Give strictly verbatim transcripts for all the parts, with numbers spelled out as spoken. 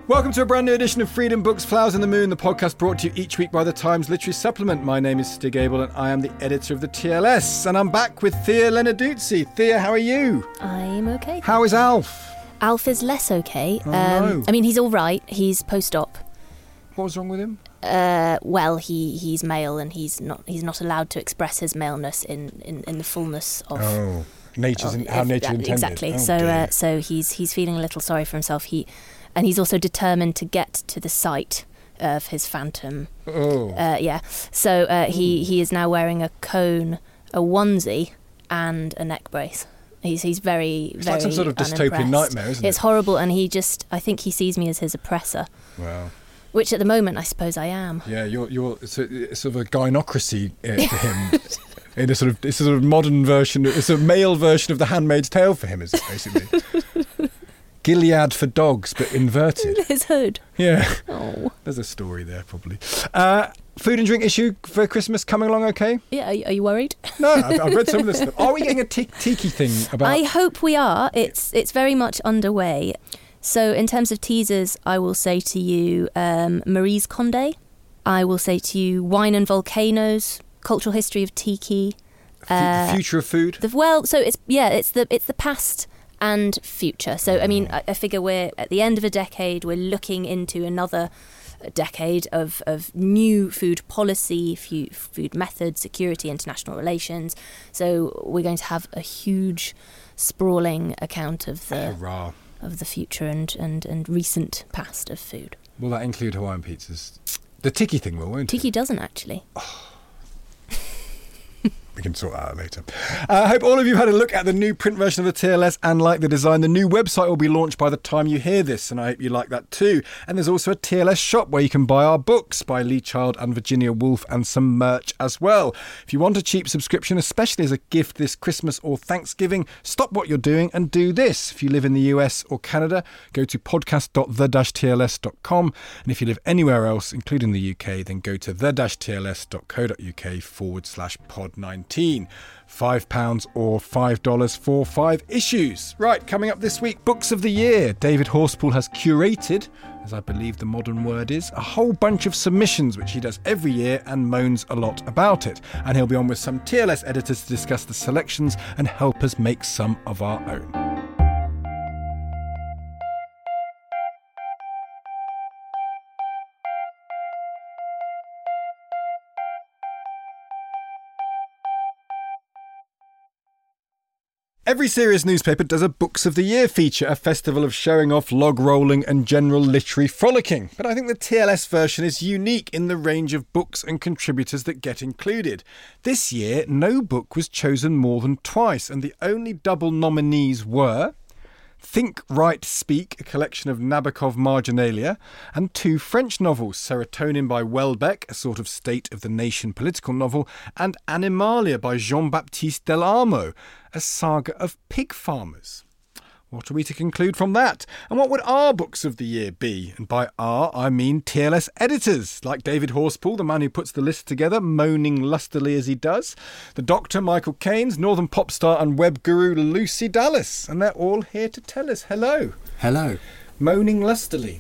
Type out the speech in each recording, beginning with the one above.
Welcome to a brand new edition of Freedom Books, Flowers in the Moon, the podcast brought to you each week by the Times Literary Supplement. My name is Stig Abel and I am the editor of the T L S. And I'm back with Thea Lenarduzzi. Thea, how are you? I'm okay. How is Alf? Alf is less okay. Oh, um, no. I mean, he's all right. He's post-op. What was wrong with him? Uh, well, he, he's male and he's not he's not allowed to express his maleness in, in, in the fullness of... Oh, nature's of, in, how of- nature uh, intended. Exactly. Oh, so dear. uh, so he's he's feeling a little sorry for himself. He And he's also determined to get to the site of his phantom. Oh. Uh, yeah. So uh, he, he is now wearing a cone, a onesie, and a neck brace. He's he's very, It's very like some sort of dystopian unimpressed. nightmare, isn't it? It's horrible, and he just, I think he sees me as his oppressor, Wow. which at the moment I suppose I am. Yeah, you're you're it's, a, it's sort of a gynocracy uh, for him. In a sort of it's a sort of modern version. It's a male version of The Handmaid's Tale for him, is it basically? Gilead for dogs, but inverted. His hood. Yeah. Oh. There's a story there, probably. Uh, food and drink issue for Christmas coming along okay? Yeah, are, you- are you worried? No, I've, I've read some of this stuff. Are we getting a ti- tiki thing about... I hope we are. It's it's very much underway. So in terms of teasers, I will say to you um, Maryse Condé. I will say to you Wine and Volcanoes, Cultural History of Tiki. Fu- the future of food? The, well, so it's yeah, it's the it's the past and future. So I mean, I, I figure we're at the end of a decade. We're looking into another decade of, of new food policy, food, food methods, security, international relations. So we're going to have a huge, sprawling account of the Hurrah. of the future and, and, and recent past of food. Will that include Hawaiian pizzas? The tiki thing will, won't Tiki it? doesn't actually. We can sort that out later. Uh, I hope all of you have had a look at the new print version of the T L S and like the design. The new website will be launched by the time you hear this, and I hope you like that too. And there's also a T L S shop where you can buy our books by Lee Child and Virginia Woolf and some merch as well. If you want a cheap subscription, especially as a gift this Christmas or Thanksgiving, stop what you're doing and do this. If you live in the U S or Canada, go to podcast dot the dash T L S dot com. And if you live anywhere else, including the U K, then go to the dash T L S dot co dot U K forward slash pod nineteen. Five pounds or five dollars for five issues. Right, coming up this week, Books of the Year. David Horspool has curated, as I believe the modern word is, a whole bunch of submissions which he does every year and moans a lot about it. And he'll be on with some T L S editors to discuss the selections and help us make some of our own. Every serious newspaper does a Books of the Year feature, a festival of showing off, log rolling and general literary frolicking. But I think the T L S version is unique in the range of books and contributors that get included. This year, no book was chosen more than twice, and the only double nominees were Think, Write, Speak, a collection of Nabokov marginalia, and two French novels, Serotonin by Welbeck, a sort of State of the Nation political novel, and Animalia by Jean-Baptiste Delarmo, a saga of pig farmers. What are we to conclude from that? And what would our Books of the Year be? And by our, I mean T L S editors, like David Horspool, the man who puts the list together, moaning lustily as he does, the Doctor Michael Keynes, Northern pop star and web guru Lucy Dallas. And they're all here to tell us hello. Hello. Moaning lustily.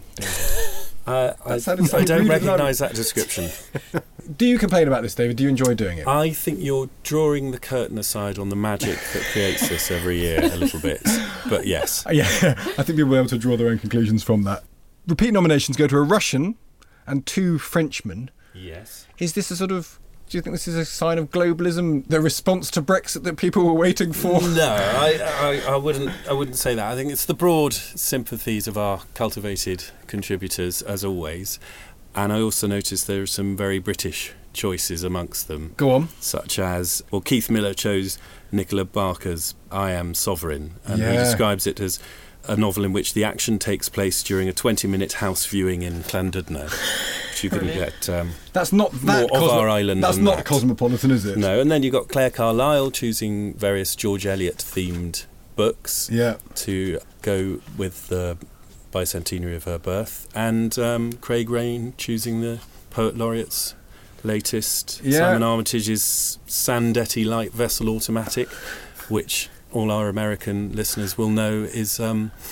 Uh, I, sounded I so don't rude and recognise that description. Do you complain about this, David? Do you enjoy doing it? I think you're drawing the curtain aside on the magic that creates this every year a little bit. But yes. Yeah, I think people will be able to draw their own conclusions from that. Repeat nominations go to a Russian and two Frenchmen. Yes. Is this a sort of... Do you think this is a sign of globalism, the response to Brexit that people were waiting for? No, I, I, I wouldn't. I wouldn't say that. I think it's the broad sympathies of our cultivated contributors, as always. And I also noticed there are some very British choices amongst them. Go on. Such as, well, Keith Miller chose Nicola Barker's I Am Sovereign, and Yeah. he describes it as a novel in which the action takes place during a twenty-minute house viewing in Llandudno, which you couldn't get um, That's not that more of our island That's than not that. cosmopolitan, is it? No, and then you've got Claire Carlyle choosing various George Eliot-themed books Yeah. to go with the bicentenary of her birth, and um, Craig Raine choosing the Poet Laureate's latest, Yeah. Simon Armitage's Sandetti light vessel automatic, which all our American listeners will know is um,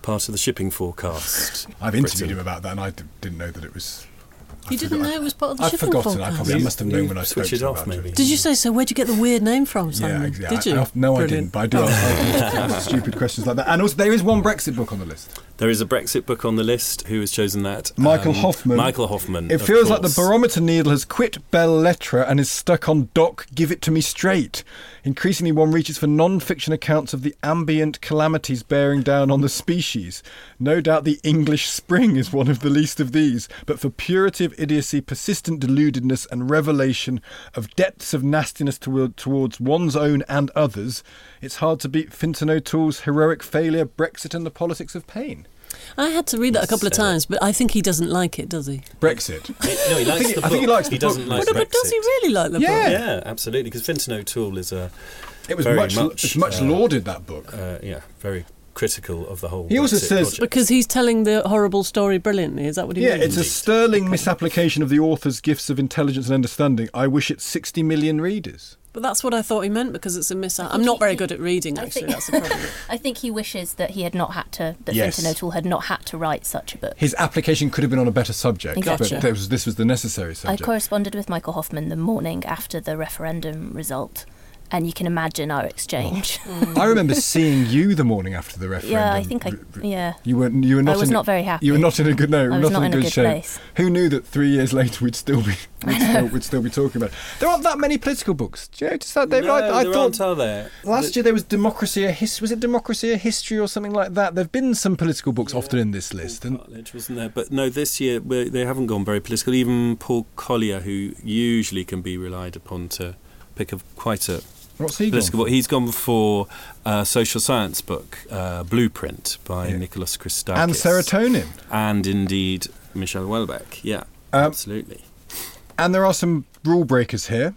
part of the shipping forecast. I've interviewed Britain. him about that, and I d- didn't know that it was. You didn't know it was part of the I've shipping forgotten. forecast? I probably I must have known when I spoke Switch to it him off, about maybe. it. Did you say so? Where'd you get the weird name from, Yeah, Simon? exactly. Did you? I, I, no, I Brilliant. didn't. But I do ask stupid questions like that. And also, there is one Brexit book on the list. There is a Brexit book on the list. Who has chosen that? Michael Um, Hoffman. Michael Hoffman. It of feels like the course. barometer needle has quit belles lettres and is stuck on Doc, give it to me straight. Increasingly, one reaches for non-fiction accounts of the ambient calamities bearing down on the species. No doubt the English spring is one of the least of these, but for purity of idiocy, persistent deludedness and revelation of depths of nastiness toward, towards one's own and others, it's hard to beat Fintan O'Toole's heroic failure, Brexit and the politics of pain. I had to read that a couple of Said it. times, but I think he doesn't like it, does he? Brexit. No, he likes think he- the book. I think he likes the He doesn't book. like But, but Brexit. does he really like the Yeah. book? Yeah, absolutely. Because Fintan O'Toole is a It was very much, much, it's much uh, lauded, that book. uh, yeah very critical of the whole. He also Brexit says- project. Because he's telling the horrible story brilliantly. Is that what he Yeah, means? it's a sterling misapplication of the author's gifts of intelligence and understanding. I wish it sixty million readers. But that's what I thought he meant, because it's a mis. think I'm not he- very he- good at reading, I actually. think- That's the problem. I think he wishes that he had not had to, that Yes. Fintan O'Toole had not had to write such a book. His application could have been on a better subject, Gotcha. but this was, this was the necessary I subject. corresponded with Michael Hoffman the morning after the referendum result, and you can imagine our exchange. I remember seeing you the morning after the referendum. yeah, I think I. R- r- Yeah, You were you were not. I was in a- not very happy. You were not in a good no. I was not, not in in a good, good shape. place. Who knew that three years later we'd still be we'd still, we'd still be talking about it? There aren't that many political books. Do you notice that, David? no, I, I there thought aren't, are there? last The- year there was Democracy a History. Was it Democracy a History or something like that? There've been some political books often in this list, and Cartledge wasn't there, but no, this year we- they haven't gone very political. Even Paul Collier, who usually can be relied upon to pick a quite a what's he political gone book, he's gone for a social science book, uh, Blueprint by Yeah. Nicholas for? Christakis, And serotonin. and indeed Michelle Houellebecq. Yeah, Um, absolutely. And there are some rule breakers here.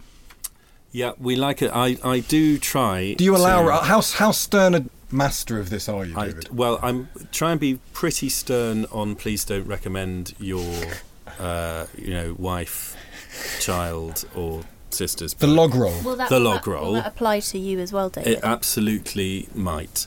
Yeah, we like it. I, I do try. Do you allow to- how how stern a master of this are you, I, David? well, I'm try and be pretty stern on. Please don't recommend your, uh, you know, wife, child, or sisters. The log roll. Will that, The will log that- roll. Will that apply to you as well, David? It absolutely might.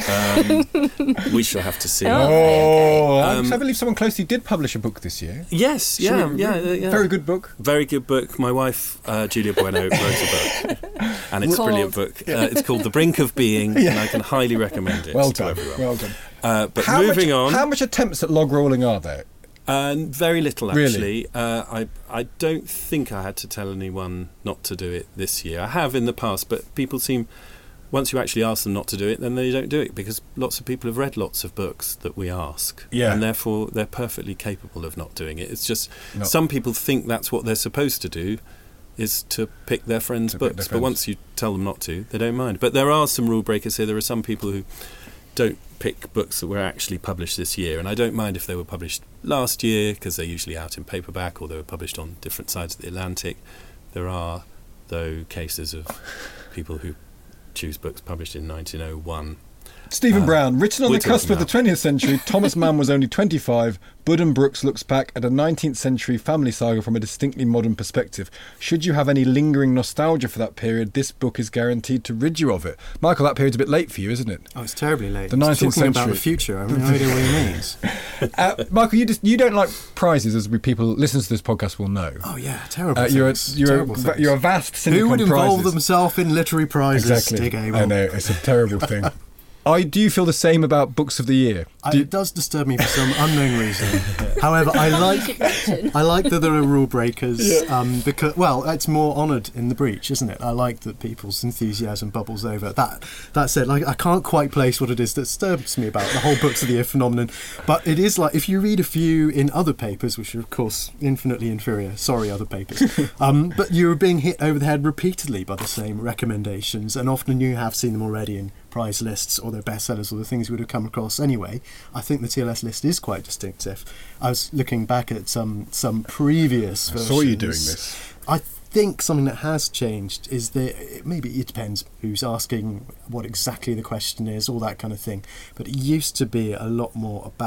Um, we shall have to see. Oh. Oh, I- Um, I believe someone close to you did publish a book this year. Yes, Should yeah, we- yeah, yeah, yeah. Very good book. Very good book. My wife, uh, Julia Bueno, wrote a book, and it's a Called- brilliant book. Uh, it's called The Brink of Being, and I can highly recommend it Well to done. everyone. Well done. Uh, but How moving much, on, How much attempts at log rolling are there? uh, very little Really? actually. Uh, I I don't think I had to tell anyone not to do it this year. I have in the past, but people seem. Once you actually ask them not to do it, then they don't do it, because lots of people have read lots of books that we ask, Yeah. and therefore they're perfectly capable of not doing it. It's just No. some people think that's what they're supposed to do, is to pick their friends' To pick books. their But friends. once you tell them not to, they don't mind. But there are some rule breakers here. There are some people who don't pick books that were actually published this year, and I don't mind if they were published last year, because they're usually out in paperback or they were published on different sides of the Atlantic. There are, though, cases of people who choose books published in nineteen oh one. Stephen Uh, Brown, written on we're the cusp talking of the about- twentieth century, Thomas Mann was only twenty-five. Buddenbrooks looks back at a nineteenth century family saga from a distinctly modern perspective. Should you have any lingering nostalgia for that period, this book is guaranteed to rid you of it. Michael, that period's a bit late for you, isn't it? Oh, it's terribly late. The He's nineteenth talking about century. the future. I have no idea what he means. Uh, Michael, you just you don't like prizes, as we people listeners to this podcast will know. Oh yeah, terrible. Uh, you're a, things. you're, terrible a, things. you're a vast cynic Who would on involve prizes. themselves in literary prizes? Exactly. Dig Abel. I know, it's a terrible thing. I do you feel the same about books of the year? I- Do you- it does disturb me for some unknown reason. However, I like I like that there are rule breakers um, because well, it's more honoured in the breach, isn't it? I like that people's enthusiasm bubbles over. That that said, like I can't quite place what it is that disturbs me about the whole books of the year phenomenon. But it is like if you read a few in other papers, which are of course infinitely inferior. Sorry, other papers. um, but you're being hit over the head repeatedly by the same recommendations, and often you have seen them already in prize lists or their bestsellers or the things you would have come across anyway. I think the T L S list is quite distinctive. I was looking back at some some previous I versions. saw you doing this. I think something that has changed is that maybe it depends who's asking, what exactly the question is, all that kind of thing. But it used to be a lot more about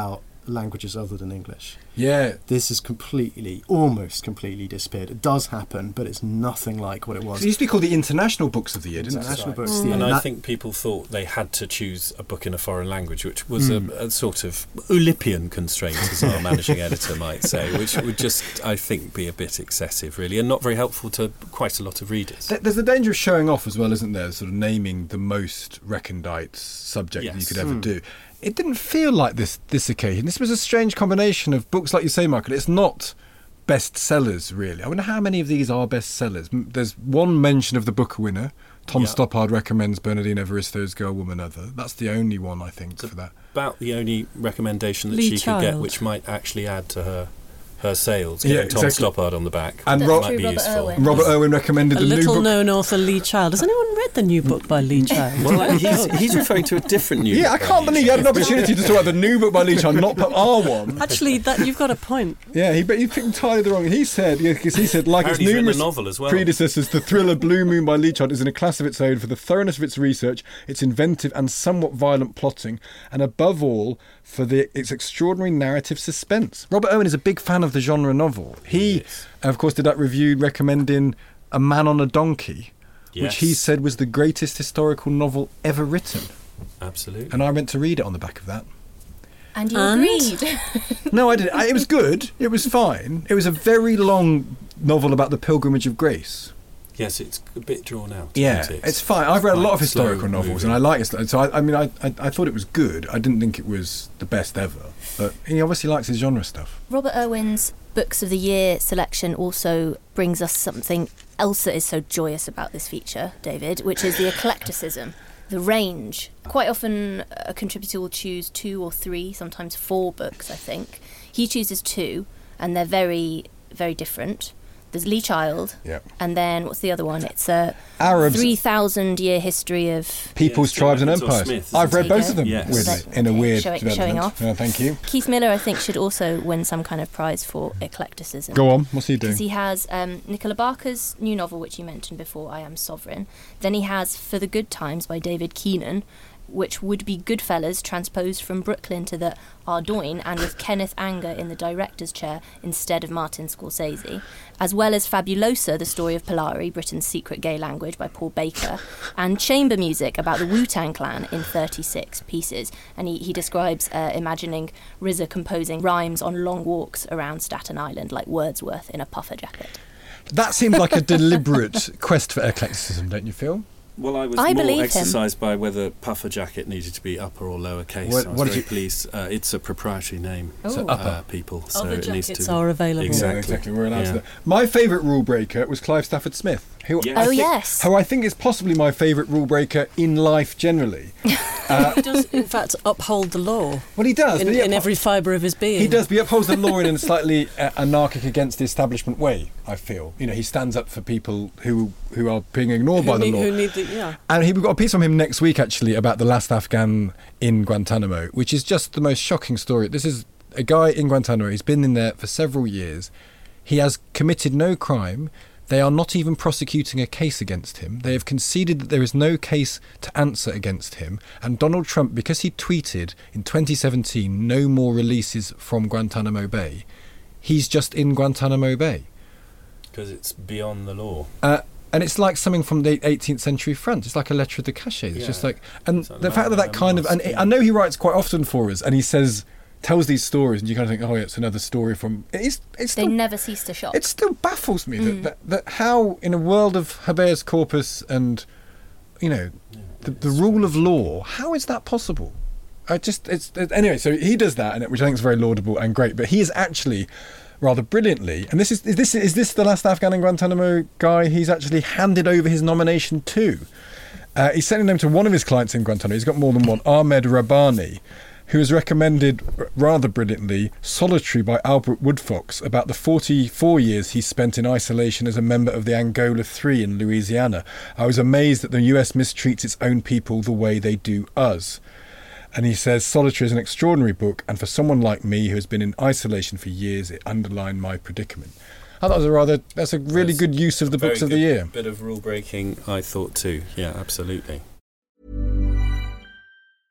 languages other than English. Yeah. This is completely, almost completely disappeared. It does happen, but it's nothing like what it was. It used to be called the International Books of the Year, didn't it? International right. books. Mm. Yeah, And I that- think people thought they had to choose a book in a foreign language, which was Mm. a, a sort of Oulipian constraint, as our managing editor might say, which would just, I think, be a bit excessive, really, and not very helpful to quite a lot of readers. Th- There's the danger of showing off as well, isn't there? Sort of naming the most recondite subject that you Yes. could ever Hmm. do. It didn't feel like this this occasion. This was a strange combination of books, like you say, Michael. It's not bestsellers, really. I wonder how many of these are bestsellers. M- There's one mention of the Booker winner. Tom Yeah. Stoppard recommends Bernardine Evaristo's Girl, Woman, Other. That's the only one, I think, So- for that. About the only recommendation that Lee she could get, Child. which might actually add to her her sales. Yeah, Getting Tom exactly. Stoppard on the back And That's Ro- might true, be Robert useful. Irwin. Robert Irwin recommended A the new book. little-known author, Lee Child. Has anyone read the new book by Lee Child? Well, he's, he's referring to a different new Yeah, I book can't by believe Lee you had an Child. opportunity to talk about the new book by Lee Child, not put our one. Actually, that you've got a point. Yeah, he but he picked entirely the wrong. He said, yeah, because he said, like its Apparently he's written a numerous novel as well. predecessors, the thriller Blue Moon by Lee Child is in a class of its own for the thoroughness of its research, its inventive and somewhat violent plotting, and above all, for the its extraordinary narrative suspense. Robert Irwin is a big fan of the genre novel. He, Yes. of course, did that review recommending A Man on a Donkey, which he Yes. said was the greatest historical novel ever written. Absolutely. And I went to read it on the back of that. And you And? agreed. No, I didn't. I, it was good. It was fine. It was a very long novel about the Pilgrimage of Grace. Yes, it's a bit drawn out. Yeah, isn't it? it's fine. I've read a lot of Quite slow historical novels, moving. and I like it. So I, I mean, I, I I thought it was good. I didn't think it was the best ever, but he obviously likes his genre stuff. Robert Irwin's Books of the Year selection also brings us something else that is so joyous about this feature, David, which is the eclecticism, the range. Quite often a contributor will choose two or three, sometimes four books, I think. He chooses two, and they're very, very different. There's Lee Child, Yeah. and then what's the other one? It's a Arabs, three thousand year history of peoples, Yeah, tribes, and Stewart or empires. Smith, I've isn't read it? both of them, Yes. weirdly, in a Okay, weird showing- development. showing off. Yeah, thank you. Keith Miller, I think, should also win some kind of prize for eclecticism. Go on. What's he doing? Because he has um, Nicola Barker's new novel, which you mentioned before, I Am Sovereign. Then he has For the Good Times by David Keenan, which would be Goodfellas transposed from Brooklyn to the Ardoyne and with Kenneth Anger in the director's chair instead of Martin Scorsese, as well as Fabulosa, the story of Polari, Britain's secret gay language by Paul Baker, and chamber music about the Wu-Tang Clan in thirty-six pieces. And he, he describes uh, imagining R Z A composing rhymes on long walks around Staten Island like Wordsworth in a puffer jacket. That seems like a deliberate quest for eclecticism, don't you feel? Well, I was I more believe him. exercised by whether puffer jacket needed to be upper or lower case. What- I was what did very you- pleased. Uh, it's a proprietary name, Oh. uh, people, so Other it needs jackets to. are available. Exactly. Yeah, exactly. We're allowed Yeah. to. My favourite rule breaker was Clive Stafford Smith. Who Yes. I Oh, think, yes. Who I think is possibly my favourite rule breaker in life generally. Uh, He does, in fact, uphold the law well, he does. in, but he in upho- every fibre of his being. He does, but he upholds the law in a slightly uh, anarchic against the establishment way, I feel. You know, he stands up for people who who are being ignored Who by the need, law. who need the, yeah. And he, we've got a piece from him next week, actually, about the last Afghan in Guantanamo, which is just the most shocking story. This is a guy in Guantanamo. He's been in there for several years. He has committed no crime. They are not even prosecuting a case against him. They have conceded that there is no case to answer against him. And Donald Trump, because he tweeted in twenty seventeen, no more releases from Guantanamo Bay, he's just in Guantanamo Bay. Because it's beyond the law. Uh, and it's like something from the eighteenth century France. It's like a lettre de cachet. It's Yeah. just like, and It's like the fact that that Marilyn kind of, and Monroe. I know he writes quite often for us, and he says, tells these stories, and you kind of think, oh, yeah, it's another story from. It's it's They still, never cease to shock. it still baffles me Mm. that, that that how in a world of habeas corpus and, you know, Yeah, the, it's the rule of law, how is that possible? I just it's it, anyway. So he does that, and it, which I think is very laudable and great. But he is actually rather brilliantly, and this is is this is this the last Afghan in Guantanamo guy he's actually handed over his nomination to. Uh, he's sending them to one of his clients in Guantanamo. He's got more than one, Ahmed Rabbani, who has recommended, r- rather brilliantly, Solitary by Albert Woodfox about the forty-four years he spent in isolation as a member of the Angola Three in Louisiana. I was amazed that the U S mistreats its own people the way they do us. And he says, Solitary is an extraordinary book, and for someone like me who has been in isolation for years, it underlined my predicament. I thought that was a rather, that's a really That's good use of the Very books of good the year. Bit of rule breaking, I thought too. Yeah, absolutely.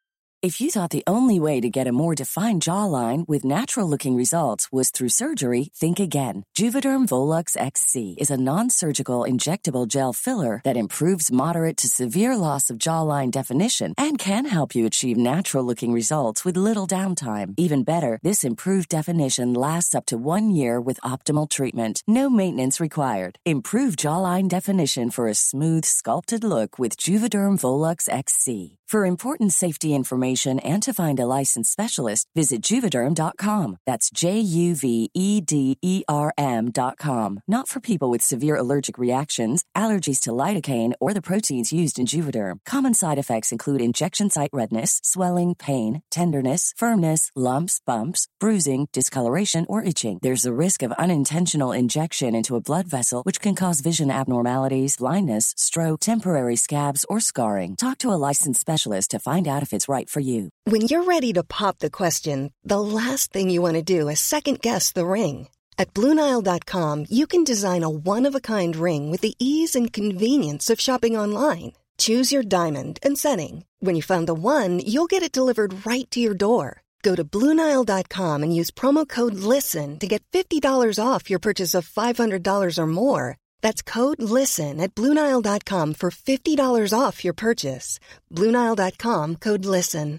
If you thought the only way to get a more defined jawline with natural-looking results was through surgery, think again. Juvederm Volux X C is a non-surgical injectable gel filler that improves moderate to severe loss of jawline definition and can help you achieve natural-looking results with little downtime. Even better, this improved definition lasts up to one year with optimal treatment. No maintenance required. Improve jawline definition for a smooth, sculpted look with Juvederm Volux X C. For important safety information and to find a licensed specialist, visit Juvederm dot com. That's J U V E D E R M dot com. Not for people with severe allergic reactions, allergies to lidocaine, or the proteins used in Juvederm. Common side effects include injection site redness, swelling, pain, tenderness, firmness, lumps, bumps, bruising, discoloration, or itching. There's a risk of unintentional injection into a blood vessel, which can cause vision abnormalities, blindness, stroke, temporary scabs, or scarring. Talk to a licensed specialist to find out if it's right for you. When you're ready to pop the question, the last thing you want to do is second-guess the ring. At Blue Nile dot com, you can design a one-of-a-kind ring with the ease and convenience of shopping online. Choose your diamond and setting. When you find the one, you'll get it delivered right to your door. Go to Blue Nile dot com and use promo code LISTEN to get fifty dollars off your purchase of five hundred dollars or more. That's code LISTEN at Blue Nile dot com for fifty dollars off your purchase. Blue Nile dot com, code LISTEN.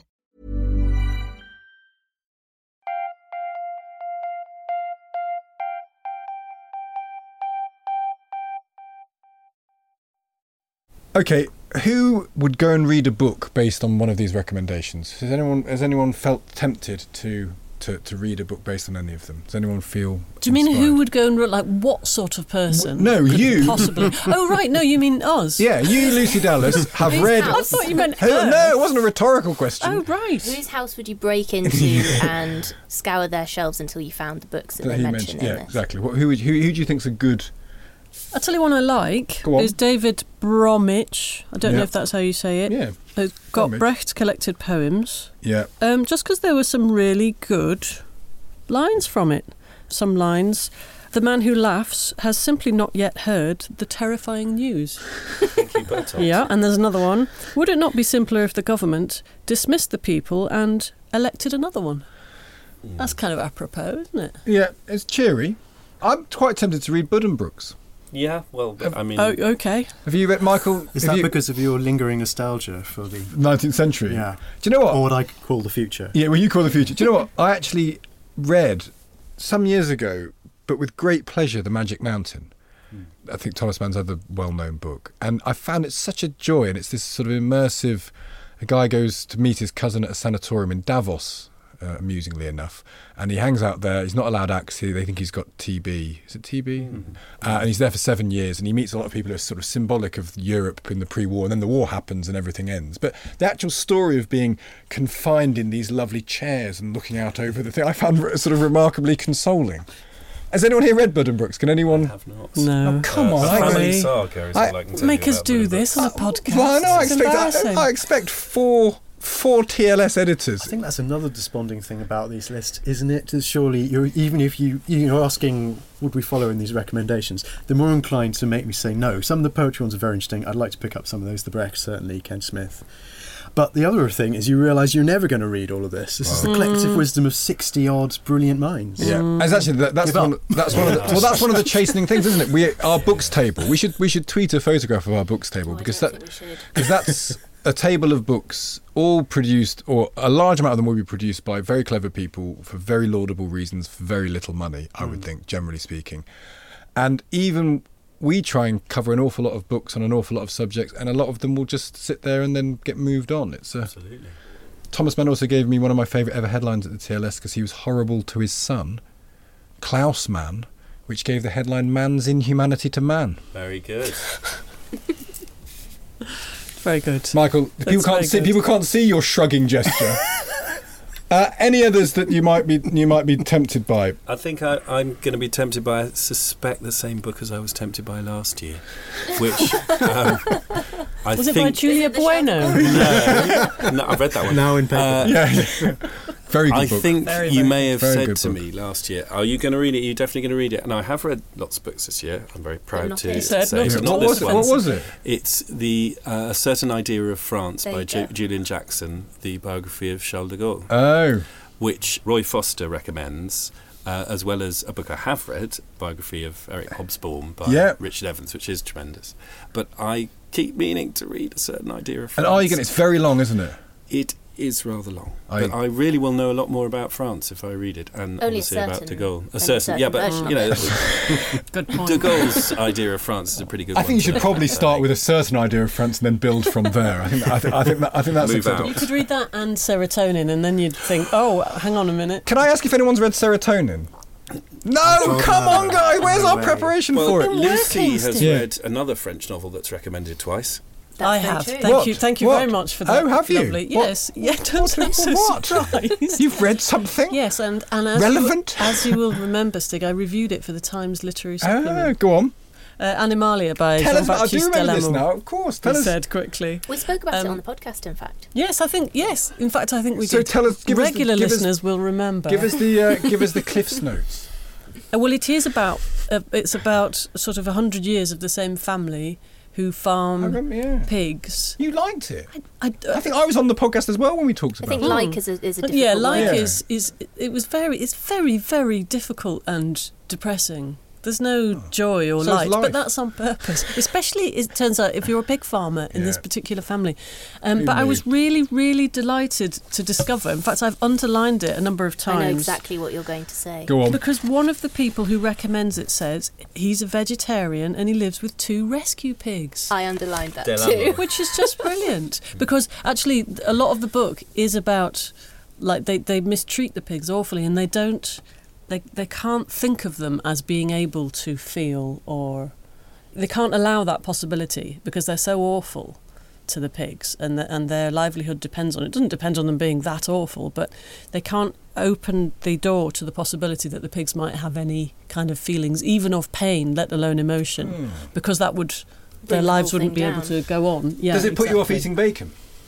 Okay, who would go and read a book based on one of these recommendations? Has anyone has anyone felt tempted to to, to read a book based on any of them? Does anyone feel Do you mean inspired? who would go and, re- like, what sort of person? No, could you. Possibly. Oh, right, no, you mean us. Yeah, you, Lucy Dallas, have Whose read... house? I thought you meant Who- her. No, it wasn't a rhetorical question. Oh, right. Whose house would you break into and scour their shelves until you found the books that, That they he mention mentioned. in Yeah, this? exactly. What, who, would- who, who do you think's a good... I'll tell you one I like. Go on. Is David Bromwich. I don't Yeah. know if that's how you say it. Yeah, It's got Bromwich. Brecht collected poems. yeah. Um, just because there were some really good lines from it. Some lines. The man who laughs has simply not yet heard the terrifying news. Thank you, Bertolt. Yeah, and there's another one. Would it not be simpler if the government dismissed the people and elected another one? Mm. That's kind of apropos, isn't it? Yeah, it's cheery. I'm quite tempted to read Buddenbrooks. Yeah, well, but, I mean... Oh, okay. Have you read, Michael? Is have that you, because of your lingering nostalgia for the nineteenth century? yeah, Do you know what? or what I call the future? Yeah, well, you call the future. Do you know what? I actually read some years ago, but with great pleasure, The Magic Mountain. Mm. I think Thomas Mann's other well-known book. And I found it such a joy, and it's this sort of immersive... A guy goes to meet his cousin at a sanatorium in Davos, uh, amusingly enough, and he hangs out there. He's not allowed access. They think he's got T B. Is it T B? Mm. Uh, and he's there for seven years, and he meets a lot of people who are sort of symbolic of Europe in the pre-war, and then the war happens and everything ends. But the actual story of being confined in these lovely chairs and looking out over the thing, I found sort of remarkably consoling. Has anyone here read Buddenbrooks? Can anyone? I have not. No. Oh, come Uh, on, a I family agree. saga is I- all I can tell Make you us about do Buddenbrooks. this on a podcast. Well, no, I It's expect embarrassing. I, I expect four four T L S editors. I think that's another desponding thing about these lists, isn't it? Is surely, you're, even if you you're asking, would we follow in these recommendations? They're more inclined to make me say no. Some of the poetry ones are very interesting. I'd like to pick up some of those. The Brecht, certainly, Ken Smith. But the other thing is, you realise you're never going to read all of this. This is the collective wisdom of sixty odd brilliant minds. Yeah, as actually that, that's Give one. up. That's one of the, well, that's one of the chastening things, isn't it? We our books table. We should we should tweet a photograph of our books table Oh, I because don't that think we should. because that's a table of books, all produced, or a large amount of them will be produced by very clever people for very laudable reasons, for very little money. I would think, generally speaking, and even. We try and cover an awful lot of books on an awful lot of subjects, and a lot of them will just sit there and then get moved on. It's a, Absolutely. Thomas Mann also gave me one of my favourite ever headlines at the T L S because he was horrible to his son, Klaus Mann, which gave the headline "Man's Inhumanity to Man." Very good. Very good. Michael, people That's can't very see good. people can't see your shrugging gesture. uh, any others that you might be you might be tempted by? I think I, I'm going to be tempted by, I suspect, the same book as I was tempted by last year, which um, I Was it think... by Julia Is it the Bueno? No, no, I've read that one. Now in paper. Uh, Yeah, Very good I book. think Very, you very may have Very said good to book. me last year, "Are you going to read it? Are you definitely going to read it?" And I have read lots of books this year. I'm very proud not to this. You said say, not but this. not what, this was it? one. what was it? It's the uh, A Certain Idea of France There by you Ju- go. Julian Jackson, the biography of Charles de Gaulle, Oh. which Roy Foster recommends, uh, as well as a book I have read, biography of Eric Hobsbawm by Yeah. Richard Evans, which is tremendous. But I keep meaning to read A Certain Idea of And France. are you going? It's very long, isn't it? It is rather long, I- but I really will know a lot more about France if I read it, and Only a obviously about certain- de Gaulle. only A a certain, certain yeah, but version you know, of Good point. de Gaulle's idea of France is a pretty good I one. think you should to- probably I start think. with a certain idea of France and then build from there. I think I think I think, that, I think that's Move acceptable. out. You could read that and Serotonin, and then you'd think, oh, hang on a minute. Can I ask if anyone's read Serotonin? No, Oh, come no. on, guys. Where's No our way. preparation Well, for it? Lucy working, has Steve. read another French novel that's recommended twice. That's I very have. true. Thank What? you. Thank you What? very much for that. Oh, have you? Lovely. What? Yes. Yeah. Don't sound so What? surprised. You've read something? Yes, and, and as Relevant? You, as you will remember, Stig, I reviewed it for the Times Literary Oh, Supplement. go on. Uh, Animalia by Tell us. I do Jean-Baptiste remember this Delamont. now. Of course. He Tell us. said quickly. We spoke about it Um, on the podcast, in fact. Yes, I think yes. In fact, I think we So did. tell us- give us the- Regular give us- listeners will remember. Give us the uh, give us the Cliff's notes. Uh, well, it is about. Uh, it's about sort of a hundred years of the same family who I farm remember, yeah. pigs. You liked it. I, I think I was on the podcast as well when we talked I about think it. like is a, is a difficult yeah, like word. Yeah. is is it was very. It's very very difficult and depressing. There's no joy or So is light, life. but that's on purpose. Especially, it turns out, if you're a pig farmer in this Yeah. particular family. Um, Who but I knew? was really, really delighted to discover. In fact, I've underlined it a number of I know times. exactly what you're going to say. Go on. Because one of the people who recommends it says he's a vegetarian and he lives with two rescue pigs. I underlined that Delamo. too. Which is just brilliant. Because actually, a lot of the book is about, like, they, they mistreat the pigs awfully and they don't, they, they can't think of them as being able to feel, or they can't allow that possibility because they're so awful to the pigs, and the, and their livelihood depends on it. It doesn't depend on them being that awful, but they can't open the door to the possibility that the pigs might have any kind of feelings, even of pain, let alone emotion, Hmm. because that would, Bring their the lives whole wouldn't be thing able down. to go on. Yeah, Does it put you off exactly. eating bacon?